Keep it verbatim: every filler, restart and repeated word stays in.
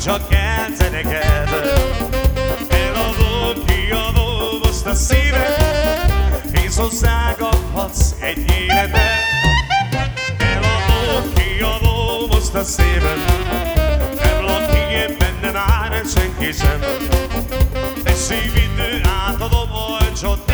csak jelzene kell. Eladom, kiadom azt a szívet, hisz hozzákaphatsz egy életet. Eladom, kiadom azt a szívet, nem lakik benne már senki sem. Egy szívidő átadom, olcsott